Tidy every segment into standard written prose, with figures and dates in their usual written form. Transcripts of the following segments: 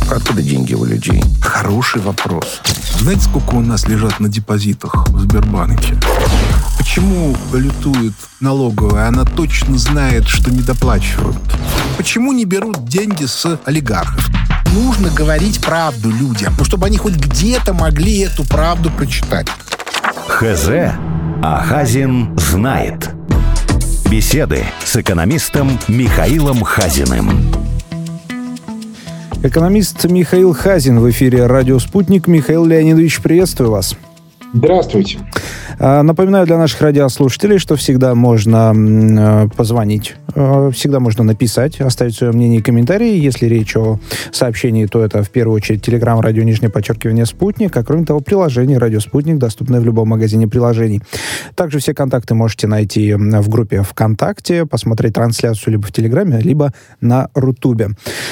Откуда деньги у людей? Хороший вопрос. Знаете, сколько у нас лежат на депозитах в Сбербанке? Почему лютует налоговая? Она точно знает, что недоплачивают. Почему не берут деньги с олигархов? Нужно говорить правду людям, чтобы они хоть где-то могли эту правду прочитать. ХЗ, а Хазин знает. Беседы с экономистом Михаилом Хазиным. Экономист Михаил Хазин в эфире «Радио Спутник». Михаил Леонидович, приветствую вас. Здравствуйте. Напоминаю для наших радиослушателей, что всегда можно позвонить, всегда можно написать, оставить свое мнение и комментарии. Если речь о сообщении, то это в первую очередь Телеграм, радио, _ Спутник, а кроме того, приложение «Радио Спутник», доступное в любом магазине приложений. Также все контакты можете найти в группе ВКонтакте, посмотреть трансляцию либо в Телеграме, либо на Рутубе.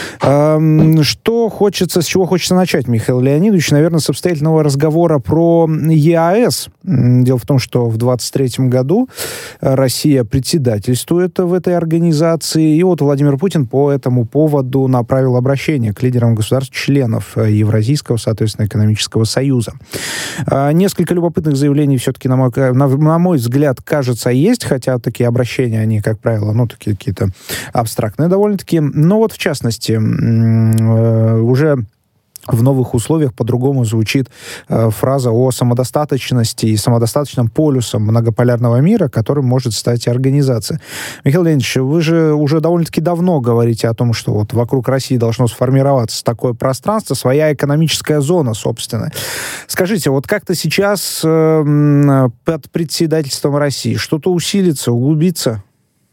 С чего хочется начать, Михаил Леонидович? Наверное, с обстоятельного разговора про ЕАЭС. Дело в том, что в 2023 году Россия председательствует в этой организации, и вот Владимир Путин по этому поводу направил обращение к лидерам государств-членов Евразийского, соответственно, экономического союза. Несколько любопытных заявлений все-таки, на мой взгляд, кажется, есть, хотя такие обращения, они, как правило, такие какие-то абстрактные довольно-таки. Но вот, в частности, уже в новых условиях по-другому звучит фраза о самодостаточности и самодостаточном полюсе многополярного мира, которым может стать и организация. Михаил Леонидович, вы же уже довольно-таки давно говорите о том, что вот вокруг России должно сформироваться такое пространство, своя экономическая зона собственная. Скажите, вот как-то сейчас под председательством России что-то усилится, углубится?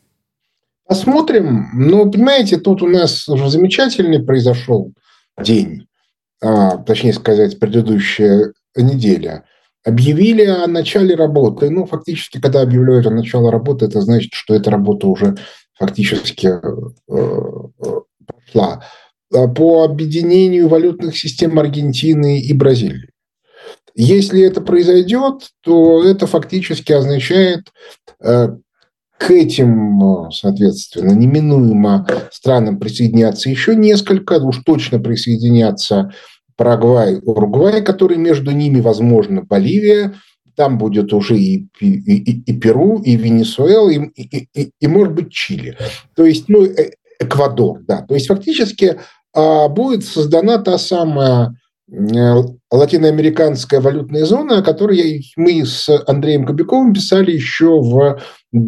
Посмотрим. Понимаете, тут у нас уже замечательный произошел день. Точнее сказать, предыдущая неделя, объявили о начале работы. Фактически, когда объявляют о начале работы, это значит, что эта работа уже фактически прошла. По объединению валютных систем Аргентины и Бразилии. Если это произойдет, то это фактически означает к этим, соответственно, неминуемо странам присоединятся еще несколько, уж точно присоединятся Парагвай, Уругвай, которые между ними, возможно, Боливия, там будет уже и Перу, и Венесуэла, и, может быть, Чили. То есть, Эквадор, да. То есть, фактически будет создана та самая латиноамериканская валютная зона, о которой мы с Андреем Кобяковым писали еще в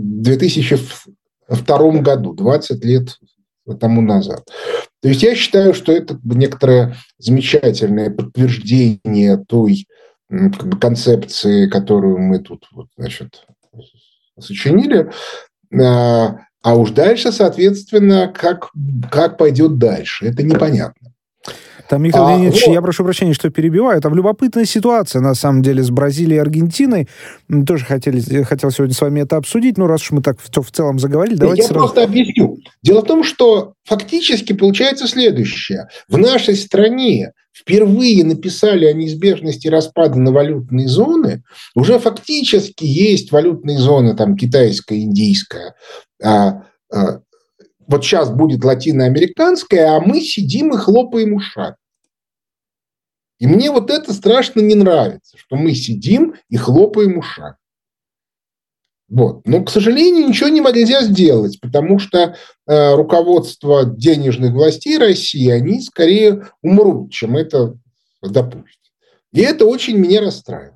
2002 году, 20 лет тому назад. То есть я считаю, что это некоторое замечательное подтверждение той концепции, которую мы тут сочинили. А уж дальше, соответственно, как пойдет дальше, это непонятно. Там, Михаил Леонидович, я прошу прощения, что перебиваю. Там любопытная ситуация, на самом деле, с Бразилией и Аргентиной. Тоже хотел сегодня с вами это обсудить, раз уж мы так в целом заговорили, давайте сразу... просто объясню. Дело в том, что фактически получается следующее. В нашей стране впервые написали о неизбежности распада на валютные зоны. Уже фактически есть валютные зоны, там, китайская, индийская, вот сейчас будет латиноамериканская, а мы сидим и хлопаем ушами. И мне вот это страшно не нравится, что мы сидим и хлопаем ушами. Вот. Но, к сожалению, ничего нельзя сделать, потому что руководство денежных властей России, они скорее умрут, чем это допустят. И это очень меня расстраивает.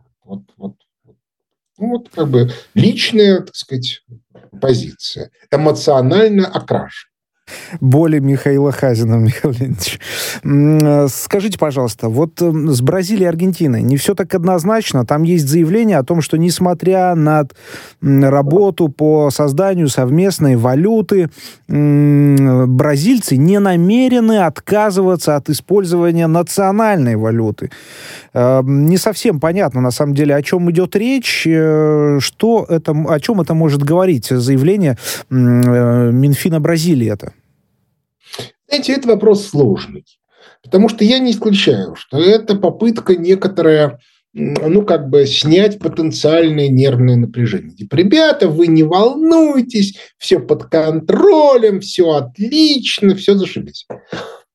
Личная, так сказать, позиция, эмоционально окрашена. Боли Михаила Хазина, Михаил Леонидович. Скажите, пожалуйста, вот с Бразилией и Аргентиной не все так однозначно. Там есть заявление о том, что несмотря на работу по созданию совместной валюты, бразильцы не намерены отказываться от использования национальной валюты. Не совсем понятно, на самом деле, о чем идет речь, о чем это может говорить заявление Минфина Бразилии это. Знаете, это вопрос сложный, потому что я не исключаю, что это попытка некоторая, снять потенциальное нервное напряжение. Типа, ребята, вы не волнуйтесь, все под контролем, все отлично, все зашибись.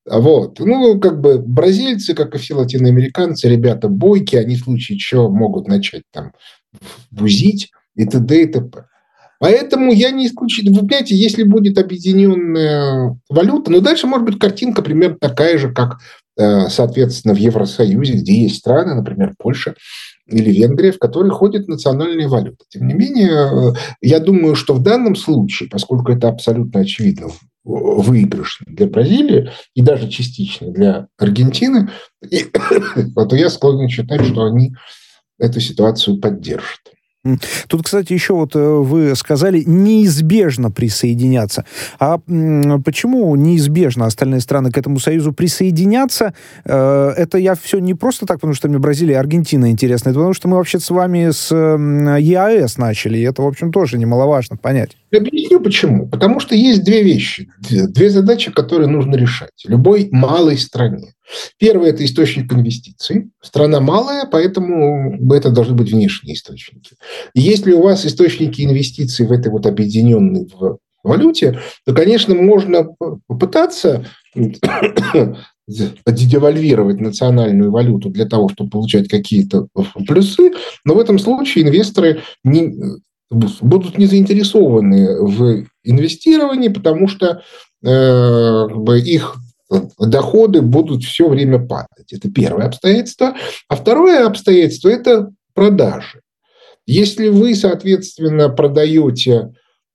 Вот. Ну, как бы бразильцы, как и все латиноамериканцы, ребята бойкие, они в случае чего могут начать там бузить и т.д. и т.п. Поэтому я не исключаю. Вы понимаете, если будет объединенная валюта, но дальше может быть картинка примерно такая же, как, соответственно, в Евросоюзе, где есть страны, например, Польша или Венгрия, в которые ходит национальная валюта. Тем не менее, я думаю, что в данном случае, поскольку это абсолютно очевидно выигрышно для Бразилии и даже частично для Аргентины, то я склонен считать, что они эту ситуацию поддержат. Тут, кстати, еще вот вы сказали неизбежно присоединяться. А почему неизбежно остальные страны к этому союзу присоединятся? Это я все не просто так, потому что мне Бразилия и Аргентина интересны, это потому что мы вообще с вами с ЕАЭС начали, и это, в общем, тоже немаловажно понять. Я объясню почему. Потому что есть две вещи, две задачи, которые нужно решать любой малой стране. Первое – это источник инвестиций. Страна малая, поэтому это должны быть внешние источники. И если у вас источники инвестиций в этой вот объединенной валюте, то, конечно, можно попытаться девальвировать национальную валюту для того, чтобы получать какие-то плюсы, но в этом случае инвесторы будут не заинтересованы в инвестировании, потому что их доходы будут все время падать. Это первое обстоятельство. А второе обстоятельство – это продажи. Если вы, соответственно, продаете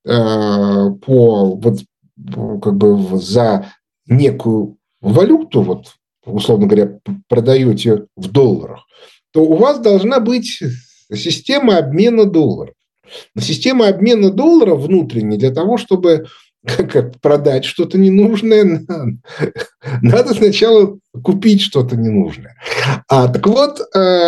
за некую валюту, вот, условно говоря, продаете в долларах, то у вас должна быть система обмена долларов. Система обмена долларов внутренняя для того, чтобы продать что-то ненужное, надо сначала купить что-то ненужное. Так вот,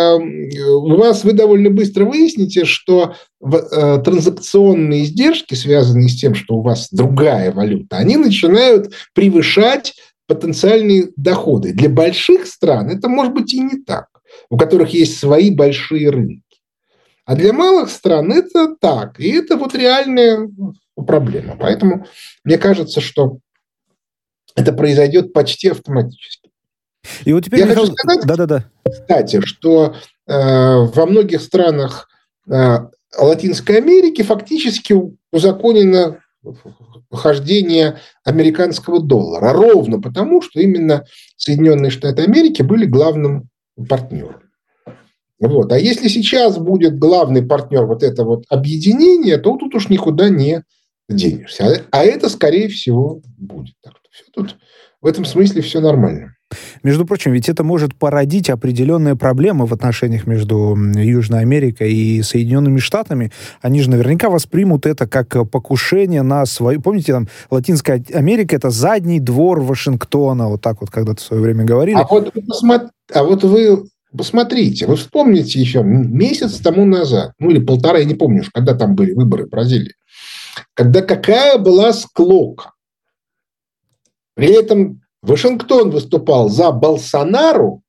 вы довольно быстро выясните, что транзакционные издержки, связанные с тем, что у вас другая валюта, они начинают превышать потенциальные доходы. Для больших стран это может быть и не так, у которых есть свои большие рынки. А для малых стран это так. И это вот реальная проблема. Поэтому мне кажется, что это произойдет почти автоматически. И вот теперь, хочу сказать, кстати, что во многих странах Латинской Америки фактически узаконено хождение американского доллара. Ровно потому, что именно Соединенные Штаты Америки были главным партнером. Вот. А если сейчас будет главный партнер вот это вот объединение, то тут уж никуда не денешься. А это, скорее всего, будет. Так что все тут в этом смысле все нормально. Между прочим, ведь это может породить определенные проблемы в отношениях между Южной Америкой и Соединенными Штатами. Они же наверняка воспримут это как покушение на свою... Помните, там, Латинская Америка — это задний двор Вашингтона. Вот так вот когда-то в свое время говорили. А вот вы посмотрите, вы вспомните еще месяц тому назад, ну или полтора, я не помню, когда там были выборы в Бразилии, когда какая была склока. При этом Вашингтон выступал за Болсонару,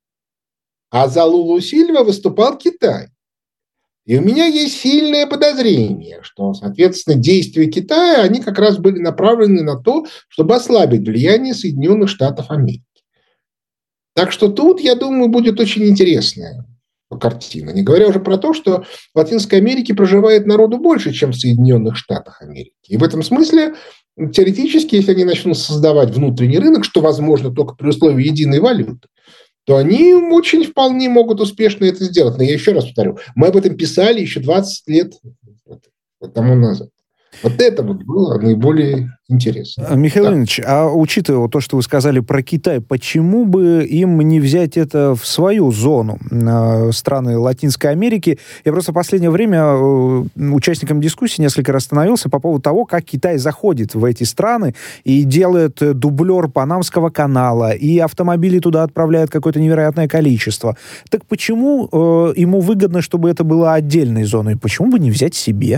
а за Лулу Сильва выступал Китай. И у меня есть сильное подозрение, что, соответственно, действия Китая, они как раз были направлены на то, чтобы ослабить влияние Соединенных Штатов Америки. Так что тут, я думаю, будет очень интересная картина. Не говоря уже про то, что в Латинской Америке проживает народу больше, чем в Соединенных Штатах Америки. И в этом смысле, теоретически, если они начнут создавать внутренний рынок, что возможно только при условии единой валюты, то они очень вполне могут успешно это сделать. Но я еще раз повторю, мы об этом писали еще 20 лет тому назад. Вот это вот было наиболее интересно. Михаил Леонидович, а учитывая то, что вы сказали про Китай, почему бы им не взять это в свою зону, страны Латинской Америки? Я просто в последнее время участником дискуссии несколько раз становился по поводу того, как Китай заходит в эти страны и делает дублер Панамского канала, и автомобили туда отправляет какое-то невероятное количество. Так почему ему выгодно, чтобы это было отдельной зоной? Почему бы не взять себе?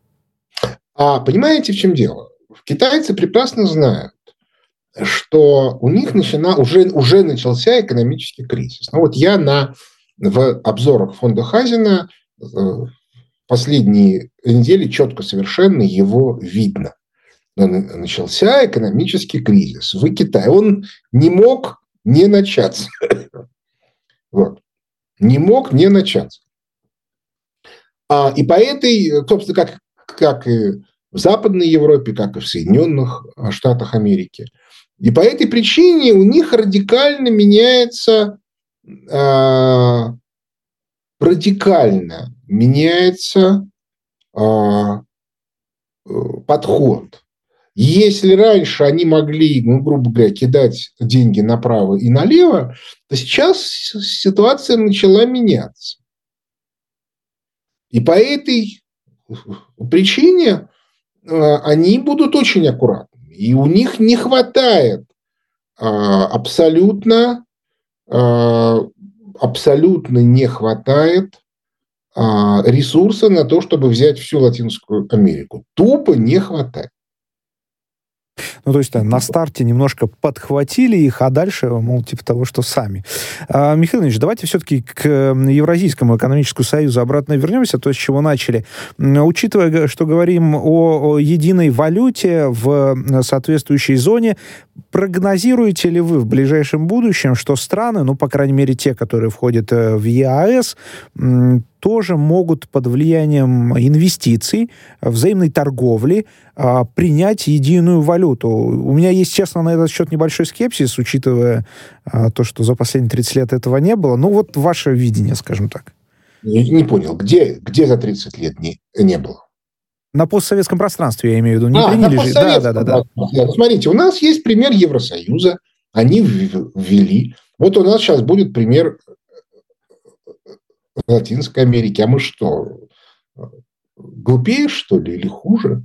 А понимаете, в чем дело? Китайцы прекрасно знают, что у них уже начался экономический кризис. Ну вот я в обзорах фонда Хазина последние недели четко совершенно его видно. начался экономический кризис в Китае. Он не мог не начаться. Вот. Не мог не начаться. И по этой, собственно, как и в Западной Европе, как и в Соединенных Штатах Америки. И по этой причине у них радикально меняется подход. Если раньше они могли, грубо говоря, кидать деньги направо и налево, то сейчас ситуация начала меняться. И по этой причине они будут очень аккуратными. И у них не хватает абсолютно не хватает ресурса на то, чтобы взять всю Латинскую Америку. Тупо не хватает. Ну, то есть на старте немножко подхватили их, а дальше, мол, типа того, что сами. Михаил Ильич, давайте все-таки к Евразийскому экономическому союзу обратно вернемся, то, с чего начали. Учитывая, что говорим о единой валюте в соответствующей зоне, прогнозируете ли вы в ближайшем будущем, что страны, ну, по крайней мере, те, которые входят в ЕАЭС, тоже могут под влиянием инвестиций, взаимной торговли принять единую валюту? У меня есть, честно, на этот счет небольшой скепсис, учитывая то, что за последние 30 лет этого не было. Ну, вот ваше видение, скажем так. Не понял, где за 30 лет не было? На постсоветском пространстве, я имею в виду. Не приняли же. Да. Смотрите, у нас есть пример Евросоюза. Они ввели. Вот у нас сейчас будет пример Латинской Америки. А мы что, глупее, что ли, или хуже?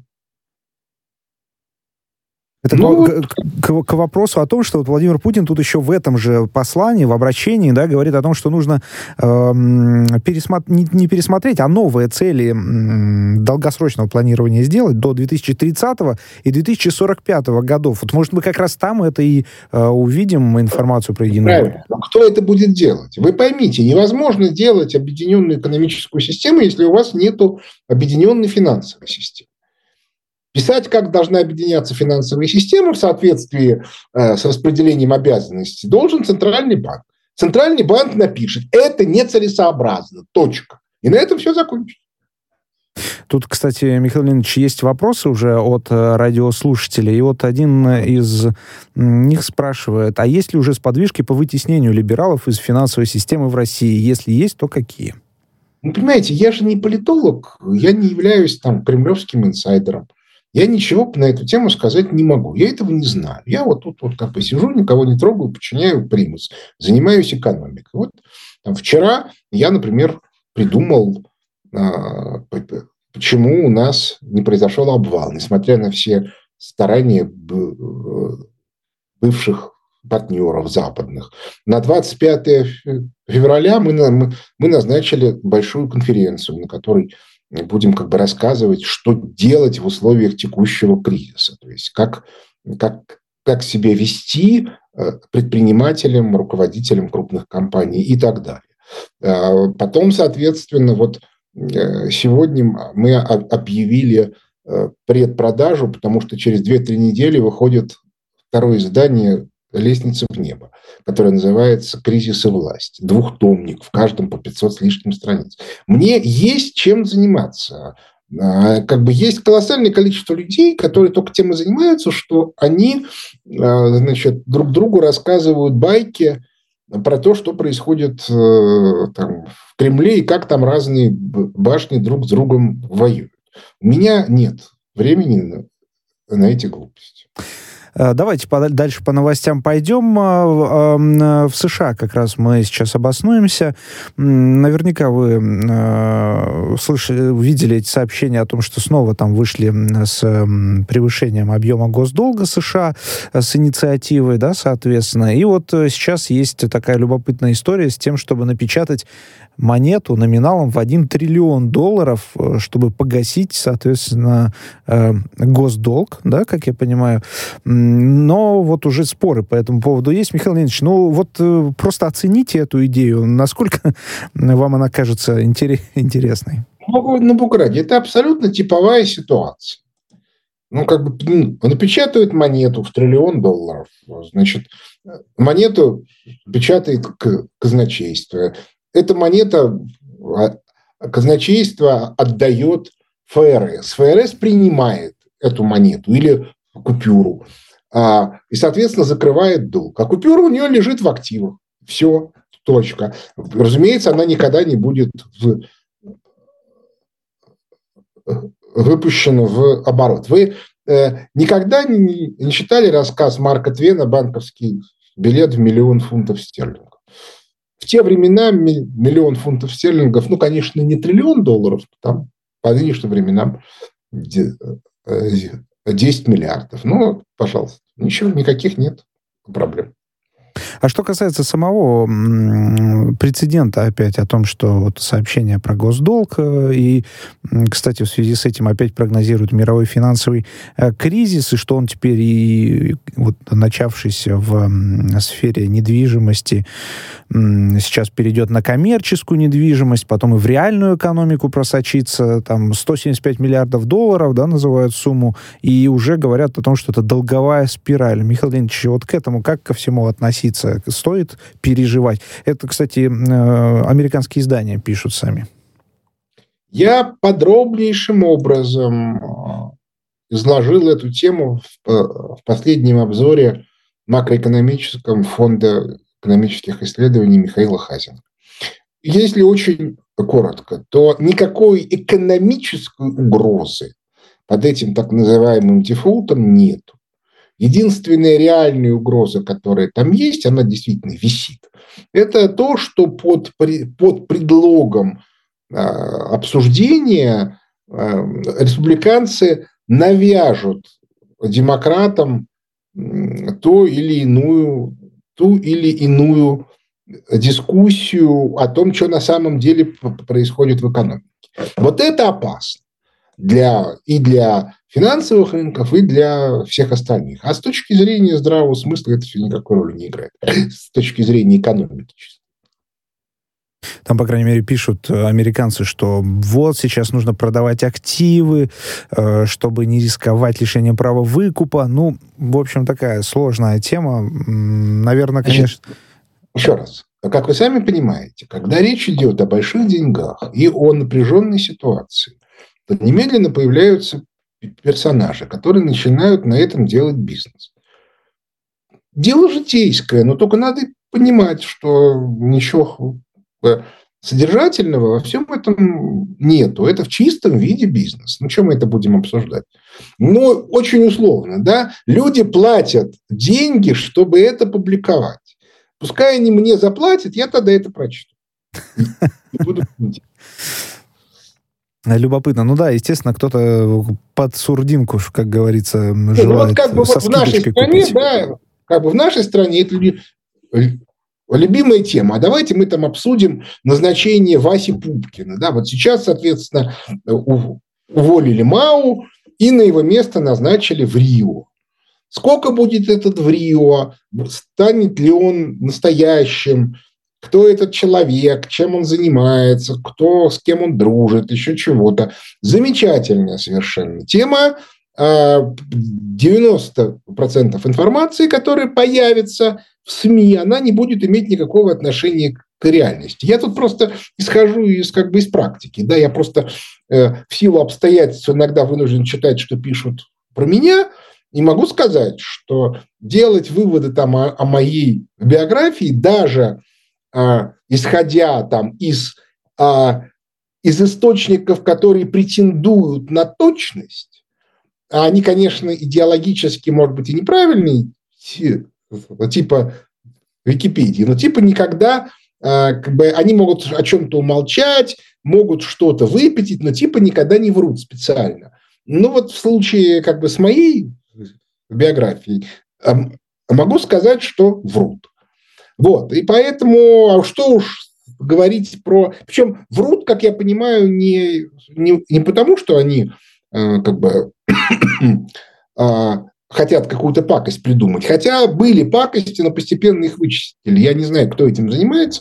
Это к вопросу о том, что вот Владимир Путин тут еще в этом же послании, в обращении, да, говорит о том, что нужно не пересмотреть, а новые цели долгосрочного планирования сделать до 2030 и 2045 годов. Вот, может, мы как раз там это и увидим, информацию про единую валюту. Но кто это будет делать? Вы поймите, невозможно делать объединенную экономическую систему, если у вас нет объединенной финансовой системы. Писать, как должна объединяться финансовая система в соответствии с распределением обязанностей, должен Центральный банк. Центральный банк напишет, это нецелесообразно, точка. И на этом все закончится. Тут, кстати, Михаил Леонидович, есть вопросы уже от радиослушателей. И вот один из них спрашивает, а есть ли уже сподвижки по вытеснению либералов из финансовой системы в России? Если есть, то какие? Ну, понимаете, я же не политолог, я не являюсь там кремлевским инсайдером. Я ничего на эту тему сказать не могу. Я этого не знаю. Я вот тут вот как бы сижу, никого не трогаю, подчиняю примус, занимаюсь экономикой. Вот там, вчера я, например, придумал, почему у нас не произошел обвал, несмотря на все старания бывших партнеров западных. На 25 февраля мы назначили большую конференцию, на которой будем как бы рассказывать, что делать в условиях текущего кризиса. То есть как себя вести предпринимателям, руководителям крупных компаний и так далее. Потом, соответственно, вот сегодня мы объявили предпродажу, потому что через 2-3 недели выходит второе издание «Лестница в небо», которая называется «Кризис и власть». 2-томник, в каждом по 500 с лишним страниц. Мне есть чем заниматься. Как бы есть колоссальное количество людей, которые только тем и занимаются, что они, значит, друг другу рассказывают байки про то, что происходит там, в Кремле и как там разные башни друг с другом воюют. У меня нет времени на эти глупости. Давайте дальше по новостям пойдем. В США как раз мы сейчас обоснуемся. Наверняка вы видели эти сообщения о том, что снова там вышли с превышением объема госдолга США, с инициативой, да, соответственно. И вот сейчас есть такая любопытная история с тем, чтобы напечатать монету номиналом в $1 триллион, чтобы погасить, соответственно, госдолг, да, как я понимаю. Но вот уже споры по этому поводу есть. Михаил Леонидович, ну вот просто оцените эту идею. Насколько вам она кажется интересной? Ну, Бог ради, это абсолютно типовая ситуация. напечатают монету в $1 триллион, значит, монету печатает казначейство. Эта монета казначейство отдает ФРС. ФРС принимает эту монету или купюру и, соответственно, закрывает долг. А купюра у нее лежит в активах. Все, точка. Разумеется, она никогда не будет выпущена в оборот. Вы никогда не читали рассказ Марка Твена «Банковский билет в 1 миллион фунтов стерлингов»? В те времена 1 миллион фунтов стерлингов, конечно, не $1 триллион, там по нынешним временам 10 миллиардов. Пожалуйста, ничего, никаких нет проблем. А что касается самого прецедента опять о том, что вот сообщение про госдолг, и, кстати, в связи с этим опять прогнозируют мировой финансовый кризис, и что он теперь и вот начавшийся в сфере недвижимости сейчас перейдет на коммерческую недвижимость, потом и в реальную экономику просочится, там $175 миллиардов, да, называют сумму, и уже говорят о том, что это долговая спираль. Михаил Леонидович, вот к этому как ко всему относиться? Стоит переживать? Это, кстати, американские издания пишут сами. Я подробнейшим образом изложил эту тему в последнем обзоре макроэкономическом Фонда экономических исследований Михаила Хазина. Если очень коротко, то никакой экономической угрозы под этим так называемым дефолтом нету. Единственная реальная угроза, которая там есть, она действительно висит. Это то, что под предлогом обсуждения республиканцы навяжут демократам ту или иную дискуссию о том, что на самом деле происходит в экономике. Вот это опасно для финансовых рынков и для всех остальных. А с точки зрения здравого смысла это все никакой роли не играет. С точки зрения экономики. Там, по крайней мере, пишут американцы, что вот сейчас нужно продавать активы, чтобы не рисковать лишением права выкупа. В общем, такая сложная тема. Наверное, конечно... Еще раз. Как вы сами понимаете, когда речь идет о больших деньгах и о напряженной ситуации, то немедленно появляются персонажи, которые начинают на этом делать бизнес. Дело житейское, но только надо понимать, что ничего содержательного во всем этом нету. Это в чистом виде бизнес. Что мы это будем обсуждать? Очень условно, да? Люди платят деньги, чтобы это публиковать. Пускай они мне заплатят, я тогда это прочту. Любопытно. Да, естественно, кто-то под сурдинку, как говорится, желает со скидочкой купить. В нашей стране это любимая тема. А давайте мы там обсудим назначение Васи Пупкина. Да, вот сейчас, соответственно, уволили Мау и на его место назначили Врио. Сколько будет этот Врио? Станет ли он настоящим? Кто этот человек? Чем он занимается? С кем он дружит? Еще чего-то. Замечательная совершенно тема. 90% информации, которая появится в СМИ, она не будет иметь никакого отношения к реальности. Я тут просто исхожу из практики. Да? Я просто в силу обстоятельств иногда вынужден читать, что пишут про меня, и могу сказать, что делать выводы там о моей биографии, даже исходя там из источников, которые претендуют на точность, а они, конечно, идеологически, может быть, и неправильные, типа Википедии, но типа никогда они могут о чем-то умолчать, могут что-то выпятить, но типа никогда не врут специально. В случае с моей биографией могу сказать, что врут. И поэтому, что уж говорить про... Причем врут, как я понимаю, не потому, что они хотят какую-то пакость придумать. Хотя были пакости, но постепенно их вычистили. Я не знаю, кто этим занимается.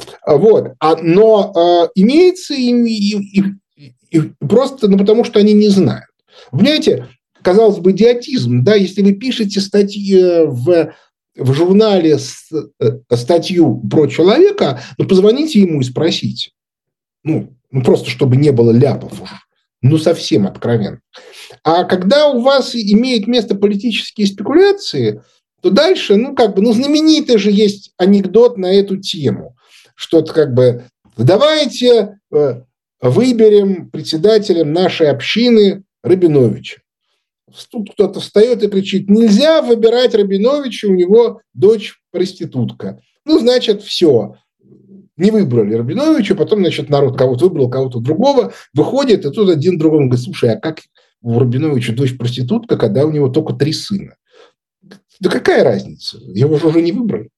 Но имеется и просто потому, что они не знают. Понимаете, казалось бы, идиотизм. Да? Если вы пишете статьи в журнале статью про человека, позвоните ему и спросите. Просто чтобы не было ляпов уж. Совсем откровенно. А когда у вас имеют место политические спекуляции, то дальше, знаменитый же есть анекдот на эту тему. Что-то давайте выберем председателем нашей общины Рабиновича. Тут кто-то встает и кричит: нельзя выбирать Рабиновича, у него дочь проститутка. Значит, все. Не выбрали Рабиновича, потом, народ кого-то выбрал, кого-то другого, выходит, и тут один другому говорит: слушай, а как у Рабиновича дочь проститутка, когда у него только 3 сына? Да какая разница? Его же уже не выбрали.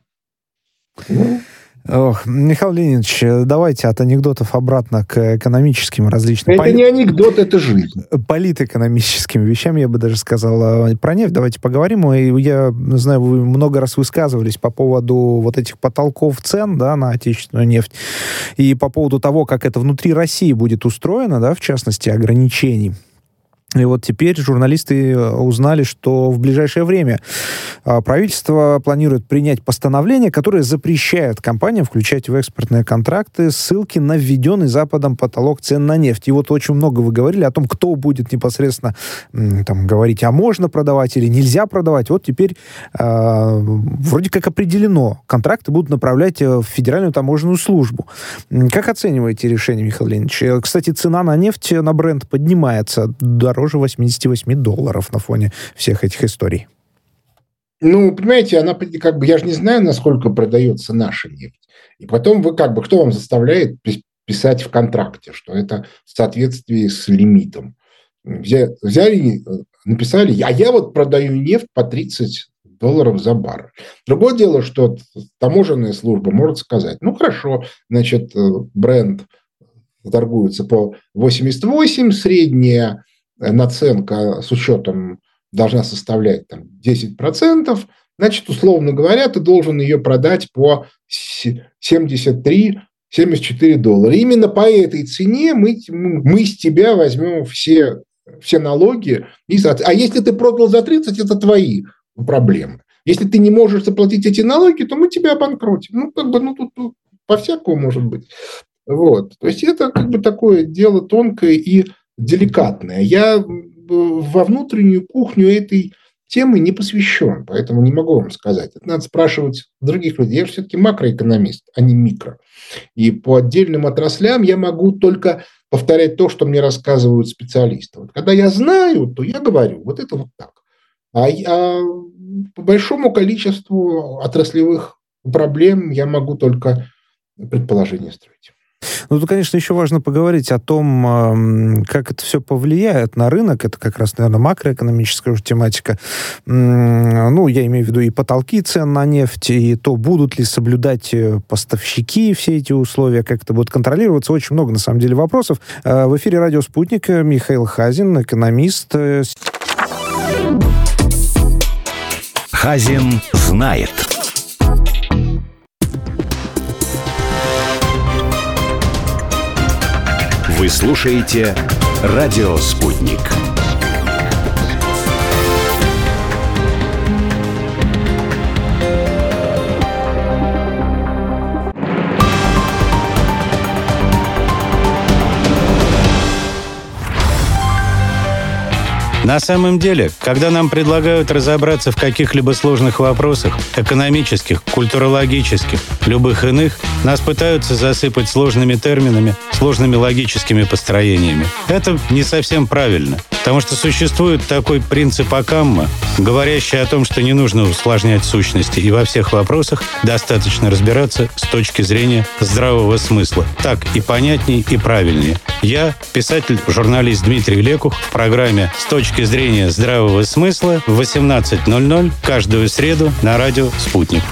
Михаил Леонидович, давайте от анекдотов обратно к экономическим различным... Это не анекдот, это жизнь. Политэкономическим вещам, я бы даже сказал. Про нефть давайте поговорим. И я знаю, вы много раз высказывались по поводу вот этих потолков цен, да, на отечественную нефть, и по поводу того, как это внутри России будет устроено, да, в частности, ограничений. И вот теперь журналисты узнали, что в ближайшее время правительство планирует принять постановление, которое запрещает компаниям включать в экспортные контракты ссылки на введенный Западом потолок цен на нефть. И вот очень много вы говорили о том, кто будет непосредственно говорить, а можно продавать или нельзя продавать. Вот теперь вроде как определено. Контракты будут направлять в Федеральную таможенную службу. Как оцениваете решение, Михаил Леонидович? Кстати, цена на нефть, на Brent поднимается дороже $88 на фоне всех этих историй. Понимаете, она я же не знаю, насколько продается наша нефть. И потом вы кто вам заставляет писать в контракте, что это в соответствии с лимитом. Взяли, написали, а я продаю нефть по $30 за баррель. Другое дело, что таможенная служба может сказать: хорошо, Brent торгуется по 88, средняя наценка с учетом должна составлять 10%, значит, условно говоря, ты должен ее продать по $74. Именно по этой цене мы с тебя возьмем все налоги. А если ты продал за 30, это твои проблемы. Если ты не можешь заплатить эти налоги, то мы тебя обанкротим. Тут по-всякому может быть. Вот. То есть это такое дело тонкое и деликатное. Я во внутреннюю кухню этой темы не посвящен, поэтому не могу вам сказать. Это надо спрашивать других людей. Я же все-таки макроэкономист, а не микро. И по отдельным отраслям я могу только повторять то, что мне рассказывают специалисты. Когда я знаю, то я говорю, это вот так. А по большому количеству отраслевых проблем я могу только предположения строить. Тут, конечно, еще важно поговорить о том, как это все повлияет на рынок. Это как раз, наверное, макроэкономическая уже тематика. Я имею в виду и потолки цен на нефть, и то, будут ли соблюдать поставщики все эти условия, как это будет контролироваться. Очень много, на самом деле, вопросов. В эфире «Радио Спутник» Михаил Хазин, экономист. Хазин знает. Вы слушаете «Радио Спутник». На самом деле, когда нам предлагают разобраться в каких-либо сложных вопросах, экономических, культурологических, любых иных, нас пытаются засыпать сложными терминами, сложными логическими построениями. Это не совсем правильно, потому что существует такой принцип Оккамма, говорящий о том, что не нужно усложнять сущности, и во всех вопросах достаточно разбираться с точки зрения здравого смысла. Так и понятнее, и правильнее. Я, писатель-журналист Дмитрий Лекух, в программе «С точки зрения здравого смысла» в 18:00 каждую среду на радио «Спутник».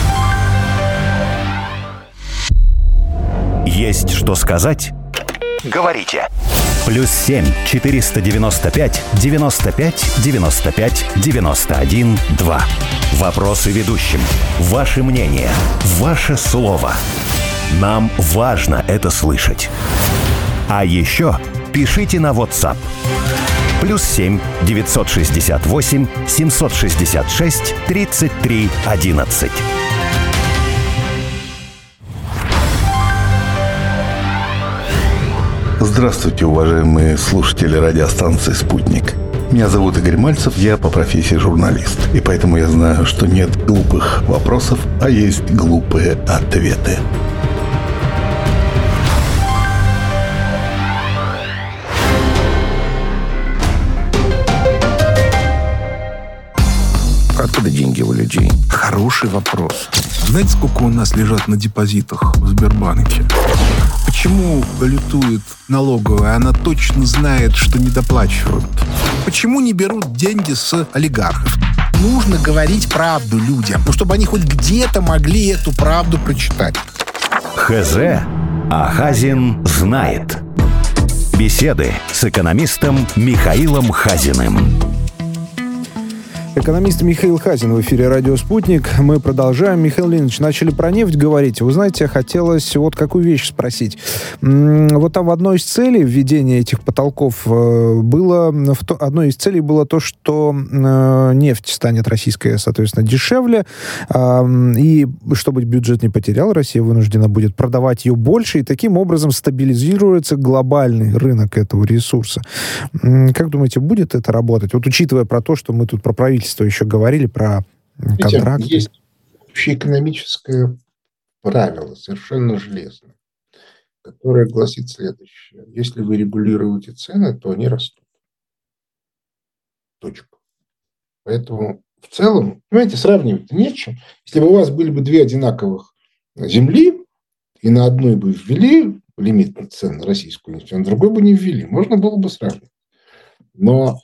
Есть что сказать? Говорите. +7 495 95 95 91 2. Вопросы ведущим. Ваше мнение. Ваше слово. Нам важно это слышать. А еще пишите на WhatsApp. +7 968 766 33 11. Здравствуйте, уважаемые слушатели радиостанции «Спутник». Меня зовут Игорь Мальцев, я по профессии журналист. И поэтому я знаю, что нет глупых вопросов, а есть глупые ответы. Откуда деньги у людей? Хороший вопрос. Знаете, сколько у нас лежат на депозитах в Сбербанке? Почему лютует налоговая? Она точно знает, что недоплачивают. Почему не берут деньги с олигархов? Нужно говорить правду людям, чтобы они хоть где-то могли эту правду прочитать. ХЗ, а Хазин знает. Беседы с экономистом Михаилом Хазиным. Экономист Михаил Хазин в эфире «Радио Спутник». Мы продолжаем. Михаил Леонидович, начали про нефть говорить. Вы знаете, хотелось вот какую вещь спросить. Вот там в одной из целей введения этих потолков одной из целей было то, что нефть станет российская, соответственно, дешевле. И чтобы бюджет не потерял, Россия вынуждена будет продавать ее больше. И таким образом стабилизируется глобальный рынок этого ресурса. Как думаете, будет это работать? Вот учитывая про то, что мы тут про правительство еще говорили, про контракты. Есть общеэкономическое правило, совершенно железное, которое гласит следующее. Если вы регулируете цены, то они растут. Точка. Поэтому в целом, понимаете, сравнивать-то не с чем. Если бы у вас были бы две одинаковых земли, и на одной бы ввели лимит на цены на российскую нефть, а на другой бы не ввели, можно было бы сравнивать. Но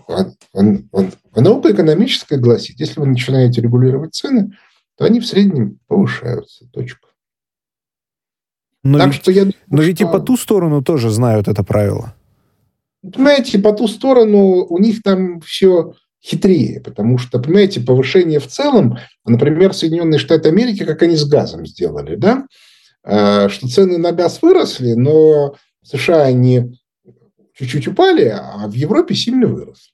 наука экономическая гласит, если вы начинаете регулировать цены, то они в среднем повышаются. Точка. Но ведь и по ту сторону тоже знают это правило. Понимаете, по ту сторону у них там все хитрее, потому что, понимаете, повышение в целом, например, Соединенные Штаты Америки, как они с газом сделали, да, что цены на газ выросли, но в США они чуть-чуть упали, а в Европе сильно выросли.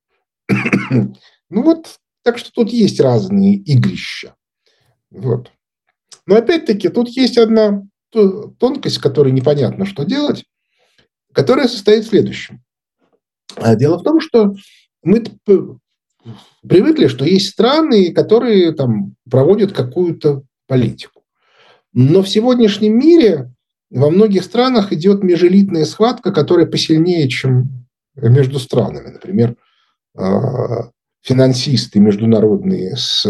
Ну вот, так что тут есть разные игрища. Вот. Но опять-таки тут есть одна тонкость, которой непонятно, что делать, которая состоит в следующем. Дело в том, что мы привыкли, что есть страны, которые там проводят какую-то политику. Но в сегодняшнем мире во многих странах идет межэлитная схватка, которая посильнее, чем между странами. Например, финансисты международные с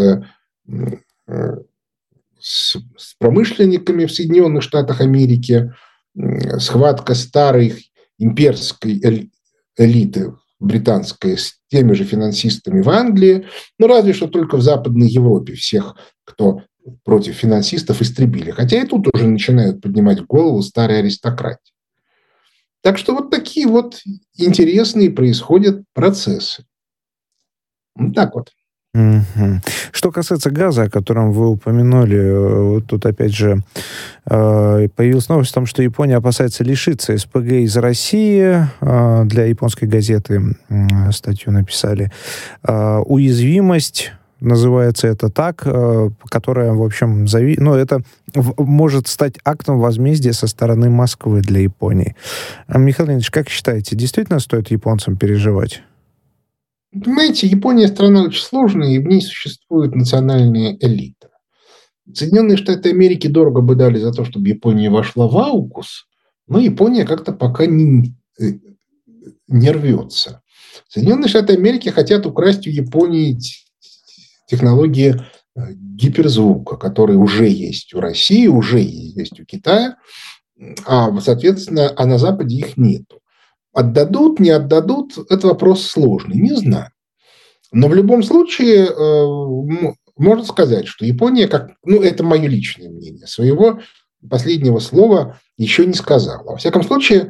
промышленниками в Соединенных Штатах Америки, схватка старой имперской элиты британской с теми же финансистами в Англии, но разве что только в Западной Европе всех, кто против финансистов, истребили. Хотя и тут уже начинают поднимать голову старые аристократии. Так что вот такие вот интересные происходят процессы. Вот так вот. Что касается газа, о котором вы упомянули, вот тут опять же появилась новость о том, что Япония опасается лишиться СПГ из России. Для японской газеты статью написали. Уязвимость, называется это так, которая, в общем, это может стать актом возмездия со стороны Москвы для Японии. Михаил Леонидович, как считаете, действительно стоит японцам переживать? Понимаете, Япония страна очень сложная, и в ней существует национальная элита. Соединенные Штаты Америки дорого бы дали за то, чтобы Япония вошла в AUKUS, но Япония как-то пока не рвется. Соединенные Штаты Америки хотят украсть у Японии технологии гиперзвука, которые уже есть у России, уже есть у Китая, соответственно, на Западе их нету. Отдадут, не отдадут, это вопрос сложный, не знаю. Но в любом случае можно сказать, что Япония, это мое личное мнение, своего последнего слова еще не сказала. Во всяком случае,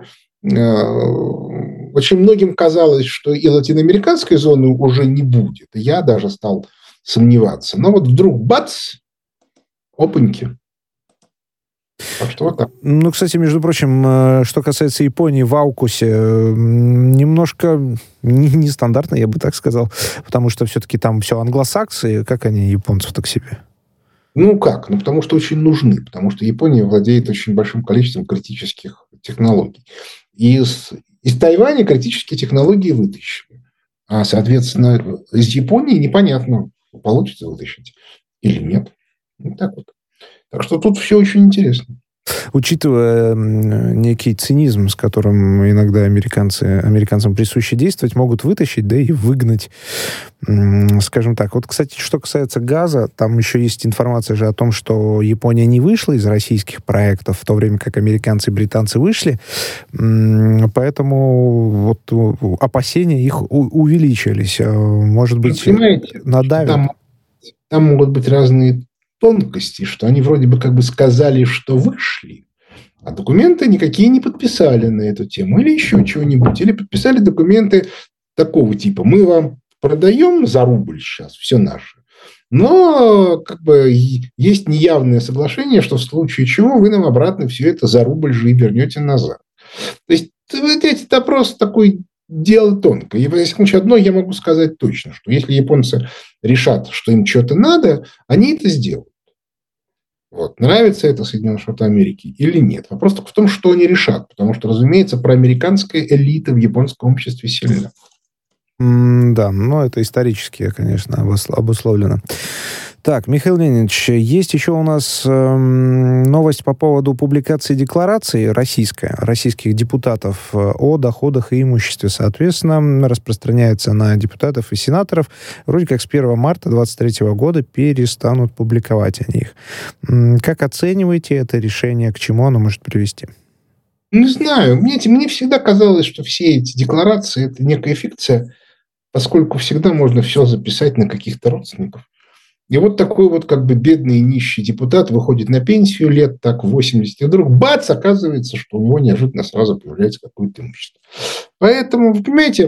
очень многим казалось, что и латиноамериканской зоны уже не будет. Я даже стал сомневаться. Но вот вдруг бац, опаньки. Так что вот так. Ну, кстати, между прочим, что касается Японии в AUKUS, немножко нестандартно, я бы так сказал, потому что все-таки там все англосаксы, как они японцев-то к себе? Ну как? Ну, потому что очень нужны. Потому что Япония владеет очень большим количеством критических технологий. Из Тайваня критические технологии вытащены. А, соответственно, из Японии непонятно, получится вытащить или нет. Вот так вот. Так что тут все очень интересно. Учитывая некий цинизм, с которым иногда американцам присуще действовать, могут вытащить, да и выгнать, скажем так. Вот, кстати, что касается газа, там еще есть информация же о том, что Япония не вышла из российских проектов, в то время как американцы и британцы вышли, поэтому вот опасения их увеличились. Может быть, надавят? Там могут быть разные тонкости, что они вроде бы как бы сказали, что вышли, а документы никакие не подписали на эту тему или еще чего-нибудь. Или подписали документы такого типа: мы вам продаем за рубль сейчас, все наше. Но как бы есть неявное соглашение, что в случае чего вы нам обратно все это за рубль же и вернете назад. То есть это просто такой дело тонкое. И, в случае, одно я могу сказать точно, что если японцы решат, что им что-то надо, они это сделают. Вот. Нравится это Соединенным Штатам Америки или нет? Вопрос только в том, что они решат. Потому что, разумеется, проамериканская элита в японском обществе сильна. Да, но это исторически, конечно, обусловлено. Так, Михаил Леонидович, есть еще у нас новость по поводу публикации декларации российских депутатов о доходах и имуществе. Соответственно, распространяется на депутатов и сенаторов. Вроде как с 1 марта 2023 года перестанут публиковать они их. Как оцениваете это решение? К чему оно может привести? Не знаю. Мне всегда казалось, что все эти декларации – это некая фикция, поскольку всегда можно все записать на каких-то родственников. И вот такой вот как бы бедный нищий депутат выходит на пенсию лет так 80, и вдруг бац, оказывается, что у него неожиданно сразу появляется какое-то имущество. Поэтому, вы понимаете,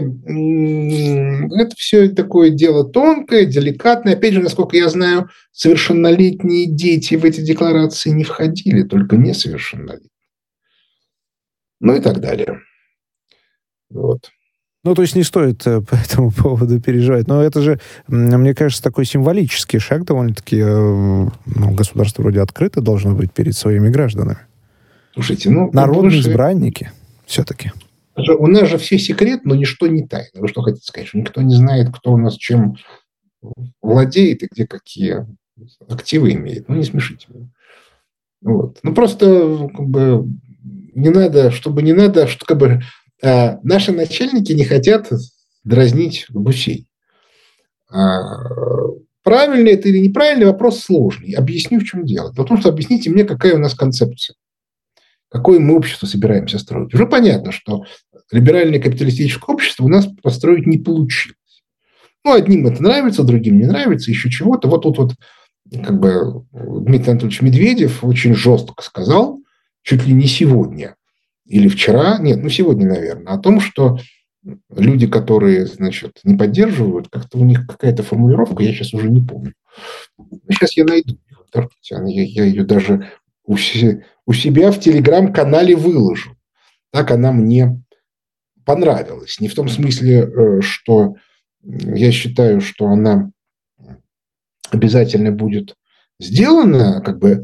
это все такое дело тонкое, деликатное. Опять же, насколько я знаю, совершеннолетние дети в эти декларации не входили, только несовершеннолетние. Ну и так далее. Вот. Ну, то есть не стоит по этому поводу переживать. Но это же, мне кажется, такой символический шаг довольно-таки. Государство вроде открыто должно быть перед своими гражданами. Слушайте, народные избранники все-таки. У нас же все секрет, но ничто не тайно. Вы что хотите сказать? Что никто не знает, кто у нас чем владеет и где какие активы имеет. Не смешите меня. Вот. Просто как бы не надо, что как бы наши начальники не хотят дразнить гусей. Правильно это или неправильно, вопрос сложный. Объясню, в чем дело. Дело в том, что объясните мне, какая у нас концепция. Какое мы общество собираемся строить. Уже понятно, что либеральное капиталистическое общество у нас построить не получилось. Одним это нравится, другим не нравится, еще чего-то. Вот тут вот как бы Дмитрий Анатольевич Медведев очень жестко сказал, чуть ли не сегодня, или вчера, сегодня, наверное, о том, что люди, которые, не поддерживают, как-то у них какая-то формулировка, я сейчас уже не помню. Сейчас я найду. Я ее даже у себя в телеграм-канале выложу. Так она мне понравилась. Не в том смысле, что я считаю, что она обязательно будет сделана, как бы.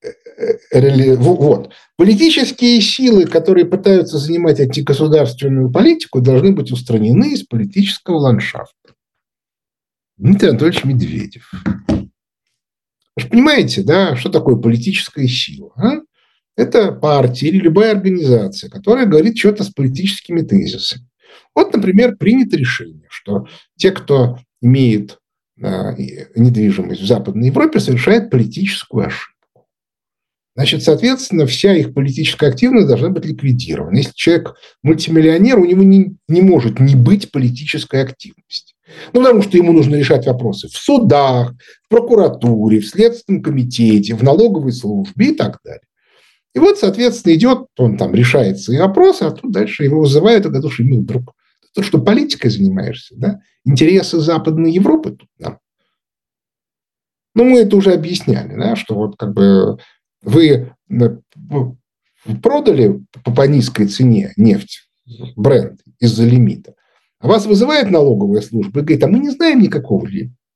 Вот. Политические силы, которые пытаются занимать антигосударственную политику, должны быть устранены из политического ландшафта. Дмитрий Анатольевич Медведев. Вы же понимаете, да, что такое политическая сила? Это партия или любая организация, которая говорит что-то с политическими тезисами. Вот, например, принято решение, что те, кто имеет недвижимость в Западной Европе, совершают политическую ошибку. Значит, соответственно, вся их политическая активность должна быть ликвидирована. Если человек мультимиллионер, у него не может не быть политической активности. Потому что ему нужно решать вопросы в судах, в прокуратуре, в Следственном комитете, в налоговой службе и так далее. И вот, соответственно, идет, он там решает свои вопросы, а тут дальше его вызывают и говорят: мил друг, ты что, политикой занимаешься, да? Интересы Западной Европы тут нам. Мы это уже объясняли, да, что вот как бы вы продали по низкой цене нефть, бренд из-за лимита, а вас вызывает налоговая служба и говорит, а мы не знаем никакого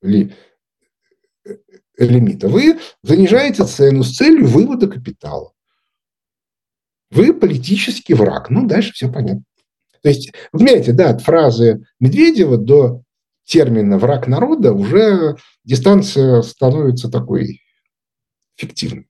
лимита. Вы занижаете цену с целью вывода капитала. Вы политический враг. Ну, дальше все понятно. То есть, вы понимаете, да, от фразы Медведева до термина «враг народа» уже дистанция становится такой фиктивной.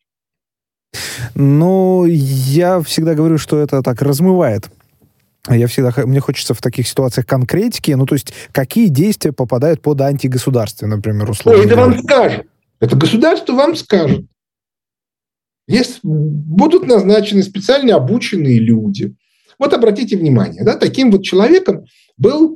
Ну, я всегда говорю, что это так размывает. Мне хочется в таких ситуациях конкретики. Ну, то есть, какие действия попадают под антигосударственные, например, условия? Это вам скажут. Это государство вам скажет. Будут назначены специально обученные люди. Вот обратите внимание, да, таким вот человеком был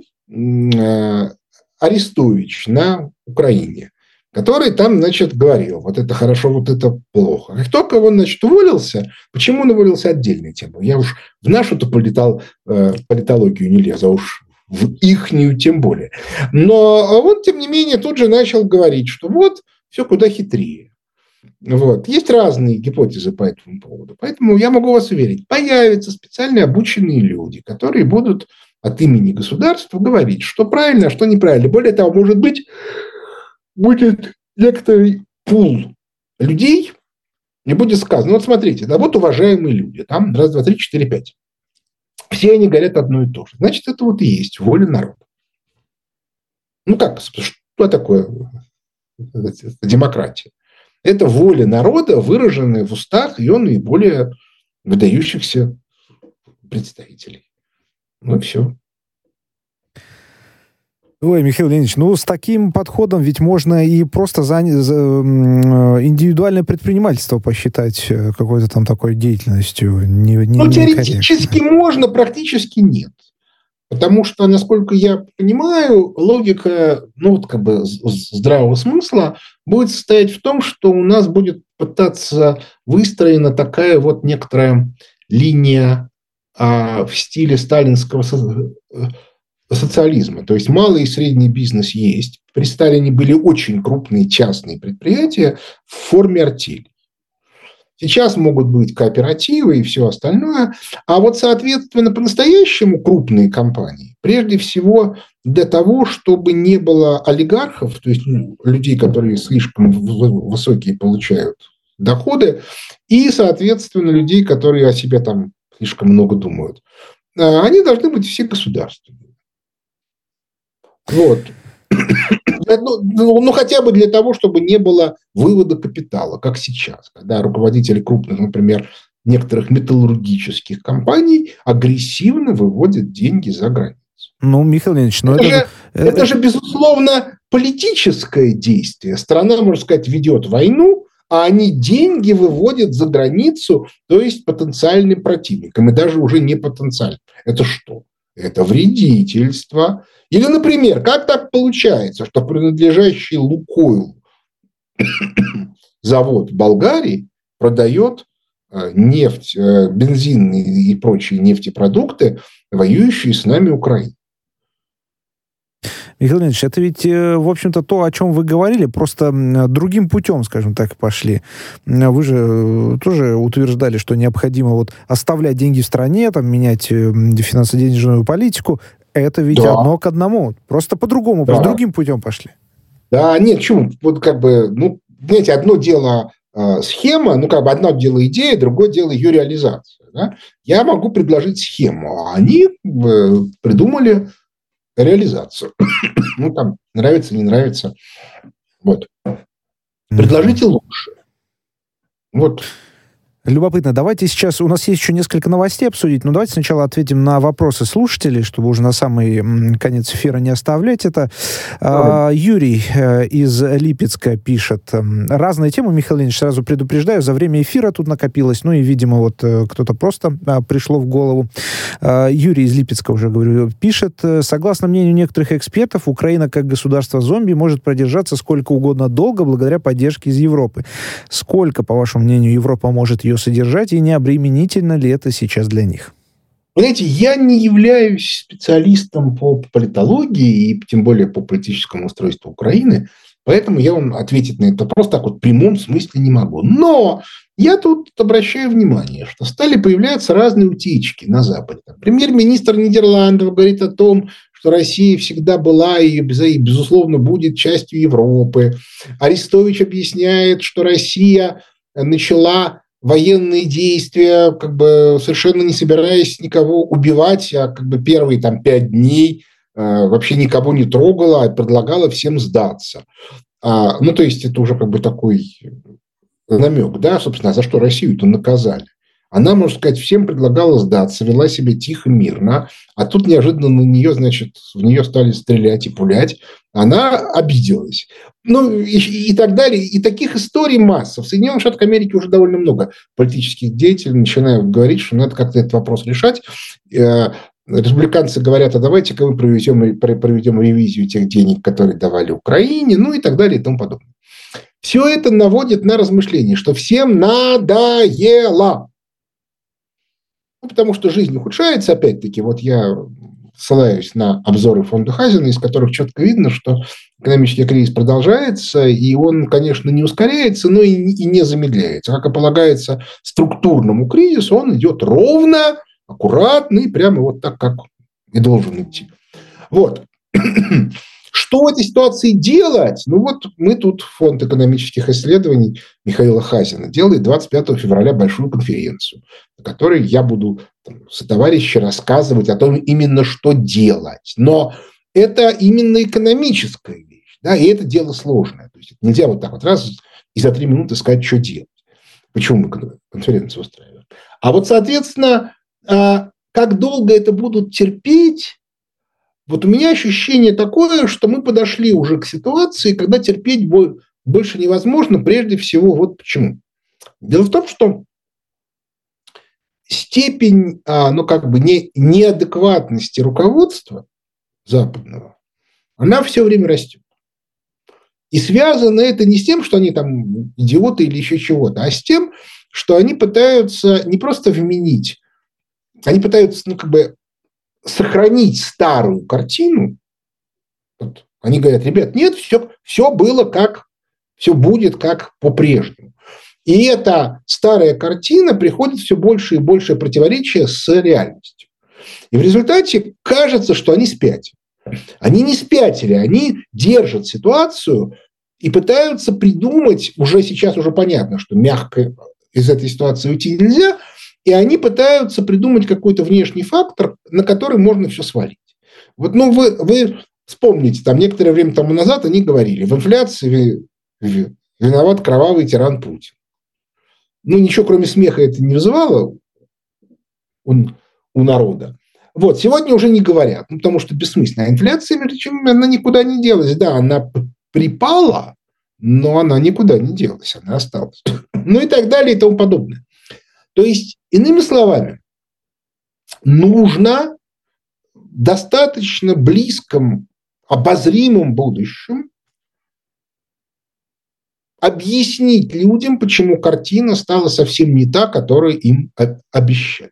Арестович на Украине, который там, значит, говорил, вот это хорошо, вот это плохо. Как только он, значит, уволился, почему он уволился — отдельная тема. Я уж в нашу-то политологию не лезу, а уж в ихнюю тем более. Но он, тем не менее, тут же начал говорить, что вот все куда хитрее. Вот. Есть разные гипотезы по этому поводу. Поэтому я могу вас уверить, появятся специально обученные люди, которые будут от имени государства говорить, что правильно, а что неправильно. Более того, может быть, будет некоторый пул людей, и будет сказано, вот смотрите, да вот уважаемые люди, там раз, два, три, четыре, пять. Все они говорят одно и то же. Значит, это вот и есть воля народа. Ну как, что такое демократия? Это воля народа, выраженная в устах ее наиболее выдающихся представителей. Ну и все. Ой, Михаил Леонидович, ну с таким подходом ведь можно и просто индивидуальное предпринимательство посчитать какой-то там такой деятельностью. Теоретически можно, практически нет. Потому что, насколько я понимаю, логика, здравого смысла будет состоять в том, что у нас будет пытаться выстроена такая вот некоторая линия в стиле сталинского социализма. То есть малый и средний бизнес есть. При Сталине были очень крупные частные предприятия в форме артели. Сейчас могут быть кооперативы и все остальное. А вот, соответственно, по-настоящему крупные компании, прежде всего для того, чтобы не было олигархов, то есть людей, которые слишком высокие получают доходы, и, соответственно, людей, которые о себе там слишком много думают. Они должны быть все государственные. Вот. Ну, хотя бы для того, чтобы не было вывода капитала, как сейчас, когда руководители крупных, например, некоторых металлургических компаний агрессивно выводят деньги за границу. Ну, Михаил Леонидович, это же, безусловно, политическое действие. Страна, можно сказать, ведет войну, а они деньги выводят за границу, то есть потенциальным противникам, и даже уже не потенциальным. Это что? Это вредительство. Или, например, как так получается, что принадлежащий «Лукойлу» завод в Болгарии продает нефть, бензин и прочие нефтепродукты, воюющие с нами Украине? Михаил Леонидович, это ведь, в общем-то, то, о чем вы говорили, просто другим путем, скажем так, пошли. Вы же тоже утверждали, что необходимо вот оставлять деньги в стране, там, менять финансово-денежную политику. Это ведь одно к одному. Просто по-другому, с другим путем пошли. Да, нет, почему? Вот знаете, одно дело схема, одно дело идея, другое дело ее реализация. Да? Я могу предложить схему, а они придумали реализацию. Там нравится, не нравится. Вот. Предложите лучше. Вот. Любопытно. Давайте сейчас... У нас есть еще несколько новостей обсудить, но давайте сначала ответим на вопросы слушателей, чтобы уже на самый конец эфира не оставлять это. Юрий из Липецка пишет. Разные темы, Михаил Леонидович, сразу предупреждаю, за время эфира тут накопилось, и, видимо, вот кто-то просто пришло в голову. Юрий из Липецка, уже говорю, пишет. Согласно мнению некоторых экспертов, Украина как государство-зомби может продержаться сколько угодно долго благодаря поддержке из Европы. Сколько, по вашему мнению, Европа может ее содержать, и не обременительно ли это сейчас для них? Знаете, я не являюсь специалистом по политологии и тем более по политическому устройству Украины, Поэтому я вам ответить на этот вопрос так вот в прямом смысле не могу. Но я тут обращаю внимание, что стали появляться разные утечки на Западе. Премьер-министр Нидерландов говорит о том, что Россия всегда была и, безусловно, будет частью Европы. Арестович объясняет, что Россия начала военные действия, как бы совершенно не собираясь никого убивать, а как бы первые 5 дней вообще никого не трогала, а предлагала всем сдаться. Ну, то есть, это уже как бы такой намек, да, собственно, за что Россию-то наказали. Она, можно сказать, всем предлагала сдаться, вела себя тихо, мирно, а тут неожиданно на нее, значит, в нее стали стрелять и пулять. Она обиделась. Ну, и так далее. И таких историй масса. В Соединенных Штатах Америки уже довольно много политических деятелей начинают говорить, что надо как-то этот вопрос решать. Республиканцы говорят, а давайте-ка мы проведем ревизию тех денег, которые давали Украине, ну и так далее и тому подобное. Все это наводит на размышление, что всем надоело. Ну, потому что жизнь ухудшается, опять-таки, вот я ссылаюсь на обзоры фонда Хазина, из которых четко видно, что экономический кризис продолжается, и он, конечно, не ускоряется, но и не замедляется. Как и полагается структурному кризису, он идет ровно, аккуратно и прямо вот так, как и должен идти. Вот. Что в этой ситуации делать? Ну вот мы тут, Фонд экономических исследований Михаила Хазина, делает 25 февраля большую конференцию, на которой я буду сотоварищи рассказывать о том именно, что делать. Но это именно экономическая вещь, да, и это дело сложное. То есть нельзя вот так вот раз и за 3 минуты сказать, что делать. Почему мы конференцию устраиваем? А вот, соответственно, как долго это будут терпеть, вот у меня ощущение такое, что мы подошли уже к ситуации, когда терпеть больше невозможно, прежде всего, вот почему. Дело в том, что степень, неадекватности руководства западного, она все время растет. И связано это не с тем, что они там идиоты или еще чего-то, а с тем, что они пытаются не просто вменить, они пытаются, сохранить старую картину. Вот. Они говорят, ребят, нет, все было все будет как по-прежнему. И эта старая картина приходит все больше и больше противоречия с реальностью. И в результате кажется, что они спятили. Они не спятили, они держат ситуацию и пытаются придумать, сейчас уже понятно, что мягко из этой ситуации уйти нельзя, и они пытаются придумать какой-то внешний фактор, на который можно все свалить. Вот, вы вспомните, некоторое время тому назад они говорили, в инфляции виноват кровавый тиран Путин. Ничего кроме смеха это не вызывало у народа. Вот, сегодня уже не говорят, потому что бессмысленно. А инфляция, между чем, она никуда не делась. Да, она припала, но она никуда не делась, она осталась. И так далее и тому подобное. То есть, иными словами, нужно в достаточно близком, обозримом будущем объяснить людям, почему картина стала совсем не та, которую им обещали.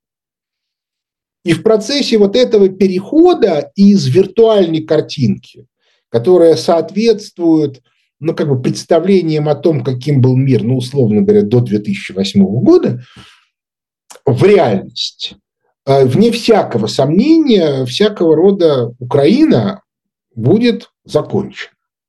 И в процессе вот этого перехода из виртуальной картинки, которая соответствует представлениям о том, каким был мир, условно говоря, до 2008 года, в реальность, вне всякого сомнения, всякого рода Украина будет закончена.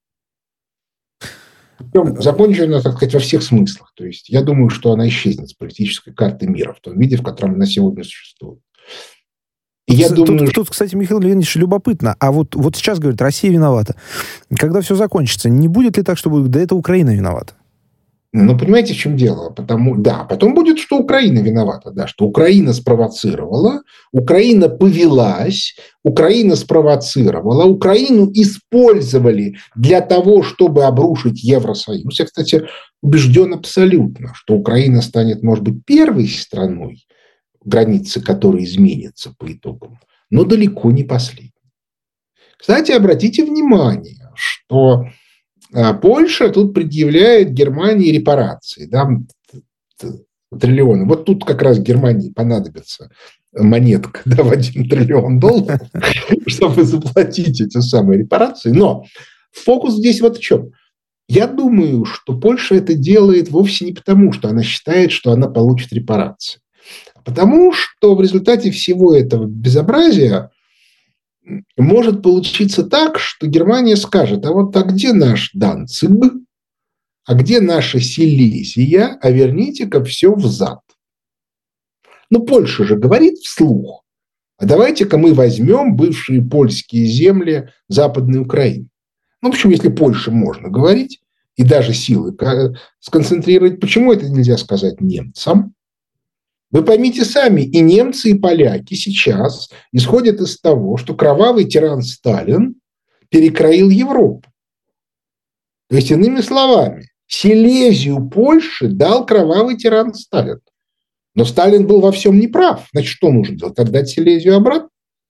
Причем закончена, так сказать, во всех смыслах. То есть я думаю, что она исчезнет с политической карты мира в том виде, в котором она сегодня существует. И я думаю, тут, кстати, Михаил Леонидович, любопытно. А вот сейчас, говорит, Россия виновата. Когда все закончится, не будет ли так, что будет, да это Украина виновата? Понимаете, в чем дело? Потом будет, что Украина виновата. Да, что Украина спровоцировала, Украина повелась, Украина спровоцировала, Украину использовали для того, чтобы обрушить Евросоюз. Я, кстати, убежден абсолютно, что Украина станет, может быть, первой страной, границы которой изменятся по итогам, но далеко не последней. Кстати, обратите внимание, что Польша тут предъявляет Германии репарации, триллионы. Вот тут как раз Германии понадобится монетка в $1 триллион, чтобы заплатить эти самые репарации. Но фокус здесь вот в чем. Я думаю, что Польша это делает вовсе не потому, что она считает, что она получит репарации, а потому что в результате всего этого безобразия может получиться так, что Германия скажет, а где наш Данциг, а где наша Силезия, а верните-ка все взад. Польша же говорит вслух, а давайте-ка мы возьмем бывшие польские земли Западной Украины. Почему, если Польше можно говорить и даже силы сконцентрировать, почему это нельзя сказать немцам? Вы поймите сами, и немцы, и поляки сейчас исходят из того, что кровавый тиран Сталин перекроил Европу. То есть, иными словами, Силезию Польши дал кровавый тиран Сталин. Но Сталин был во всем неправ. Значит, что нужно делать? Отдать Силезию обратно?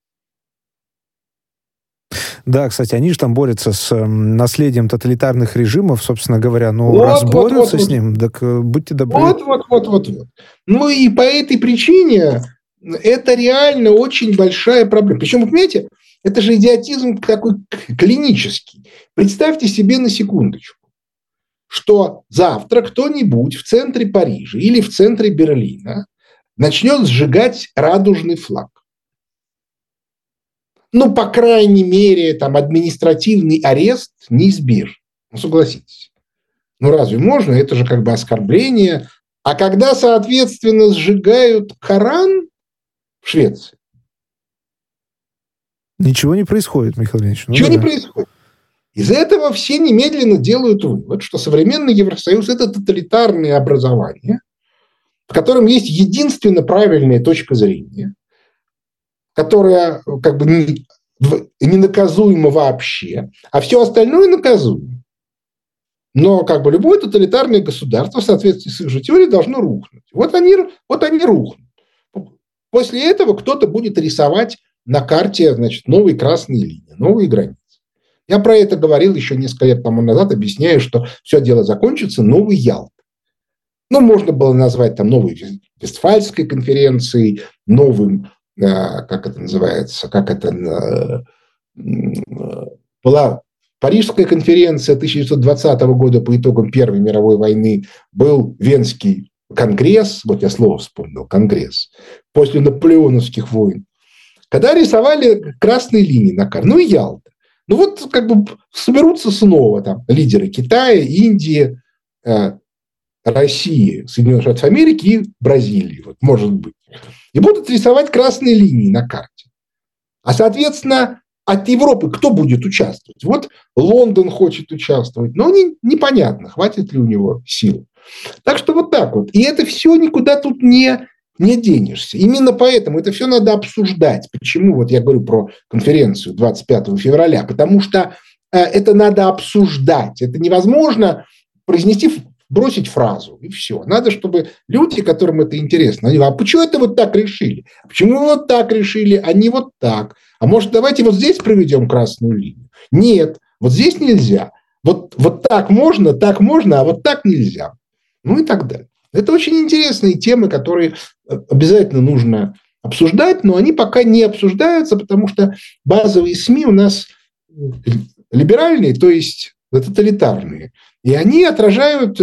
Да, кстати, они же там борются с наследием тоталитарных режимов, собственно говоря. Раз борются с ним, так будьте добры. Вот. И по этой причине это реально очень большая проблема. Причем, вы понимаете, это же идиотизм такой клинический. Представьте себе на секундочку, что завтра кто-нибудь в центре Парижа или в центре Берлина начнет сжигать радужный флаг. По крайней мере, административный арест неизбежен. Согласитесь. Разве можно? Это же оскорбление. А когда, соответственно, сжигают Коран в Швеции? Ничего не происходит, Михаил Леонидович. Ничего не происходит. Из этого все немедленно делают вывод, что современный Евросоюз – это тоталитарное образование, в котором есть единственно правильная точка зрения, которая не наказуема вообще, а все остальное наказуемо. Но любое тоталитарное государство в соответствии с их же теорией должно рухнуть. Вот они рухнут. После этого кто-то будет рисовать на карте, новые красные линии, новые границы. Я про это говорил еще несколько лет тому назад, объясняя, что все дело закончится новой Ялтой. Можно было назвать новой Вестфальской конференцией, новым, была Парижская конференция 1920 года по итогам Первой мировой войны, был Венский конгресс, я слово вспомнил, конгресс, после наполеоновских войн, когда рисовали красные линии на карте. И Ялта. Соберутся снова лидеры Китая, Индии, России, Соединенных Штатов Америки и Бразилии, может быть. И будут рисовать красные линии на карте. А, соответственно, от Европы кто будет участвовать? Лондон хочет участвовать, но непонятно, хватит ли у него сил. Так что так. И это все никуда тут не денешься. Именно поэтому это все надо обсуждать. Почему я говорю про конференцию 25 февраля? Потому что это надо обсуждать. Это невозможно бросить фразу, и все. Надо, чтобы люди, которым это интересно, они говорят, а почему это так решили? Почему так решили, а не так? А может, давайте здесь проведем красную линию? Нет, здесь нельзя. Так можно, а так нельзя. И так далее. Это очень интересные темы, которые обязательно нужно обсуждать, но они пока не обсуждаются, потому что базовые СМИ у нас либеральные, то есть тоталитарные. И они отражают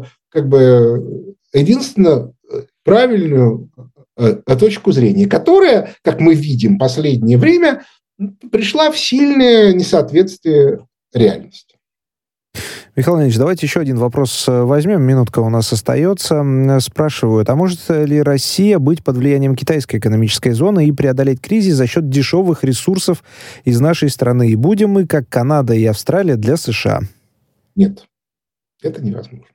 единственно правильную точку зрения, которая, как мы видим в последнее время, пришла в сильное несоответствие реальности. Михаил Леонидович, давайте еще один вопрос возьмем. Минутка у нас остается. Спрашивают, а может ли Россия быть под влиянием китайской экономической зоны и преодолеть кризис за счет дешевых ресурсов из нашей страны? И будем мы, как Канада и Австралия, для США? Нет, это невозможно.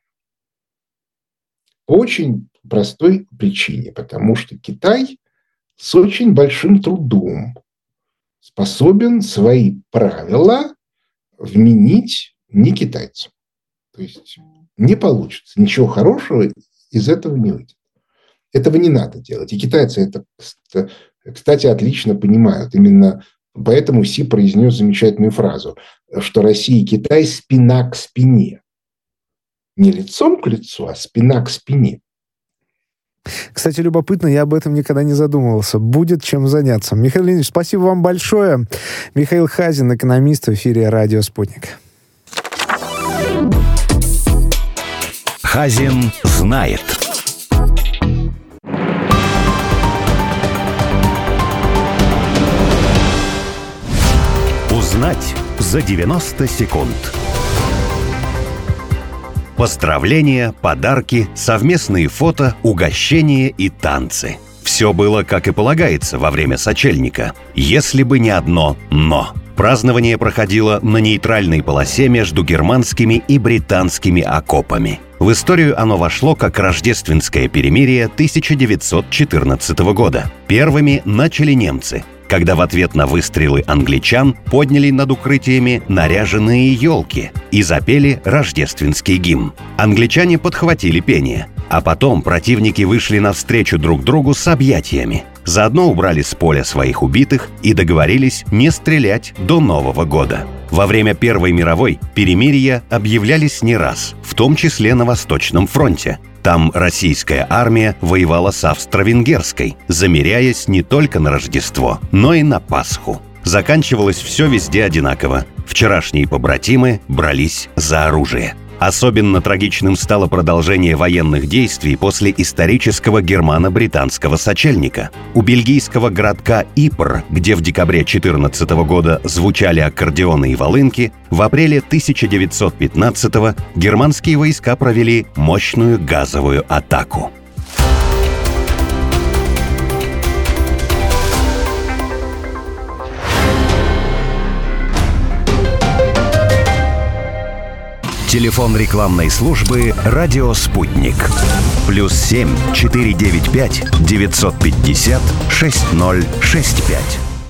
По очень простой причине, потому что Китай с очень большим трудом способен свои правила вменить не китайцам. То есть не получится. Ничего хорошего из этого не выйдет. Этого не надо делать. И китайцы это, кстати, отлично понимают. Именно поэтому Си произнес замечательную фразу, что Россия и Китай спина к спине. Не лицом к лицу, а спина к спине. Кстати, любопытно, я об этом никогда не задумывался. Будет чем заняться. Михаил Леонидович, спасибо вам большое. Михаил Хазин, экономист, в эфире «Радио Спутник». Хазин знает. Узнать за 90 секунд. Поздравления, подарки, совместные фото, угощения и танцы. Все было, как и полагается, во время сочельника. Если бы не одно «но». Празднование проходило на нейтральной полосе между германскими и британскими окопами. В историю оно вошло как рождественское перемирие 1914 года. Первыми начали немцы, когда в ответ на выстрелы англичан подняли над укрытиями наряженные елки и запели рождественский гимн. Англичане подхватили пение, а потом противники вышли навстречу друг другу с объятиями. Заодно убрали с поля своих убитых и договорились не стрелять до Нового года. Во время Первой мировой перемирия объявлялись не раз, в том числе на Восточном фронте. Там российская армия воевала с австро-венгерской, замеряясь не только на Рождество, но и на Пасху. Заканчивалось все везде одинаково. Вчерашние побратимы брались за оружие. Особенно трагичным стало продолжение военных действий после исторического германо-британского сочельника. У бельгийского городка Ипр, где в декабре 2014 года звучали аккордеоны и волынки, в апреле 1915-го германские войска провели мощную газовую атаку. Телефон рекламной службы «Радио Спутник». +7 495 950 6065.